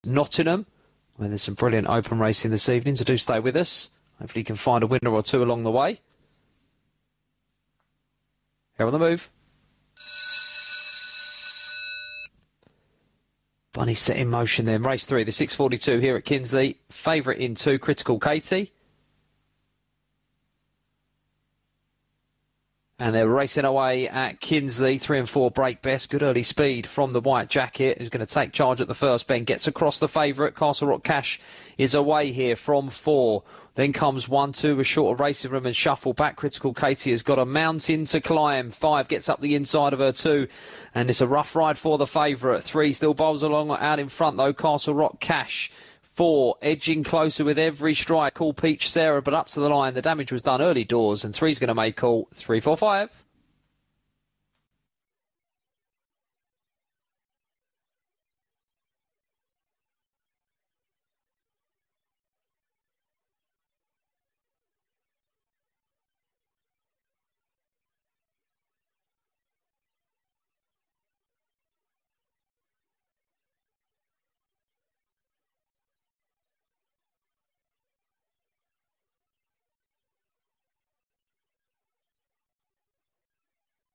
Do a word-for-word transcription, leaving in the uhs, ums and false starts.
Nottingham, where there's some brilliant open racing this evening, so do stay with us. Hopefully you can find a winner or two along the way. Here on the move. Bunny set in motion then. Race three, the six forty-two here at Kinsley. Favourite in two, Critical Katie. And they're racing away at Kinsley. Three and four break best. Good early speed from the white jacket, who's going to take charge at the first bend. Gets across the favourite. Castle Rock Cash is away here from four. Then comes one, two, a short of racing room and shuffle back. Critical Katie has got a mountain to climb. Five gets up the inside of her two. And it's a rough ride for the favourite. Three still bowls along out in front though. Castle Rock Cash. Four edging closer with every strike. Call Peach Sarah, but up to the line. The damage was done early doors. And three's going to make call three, four, five.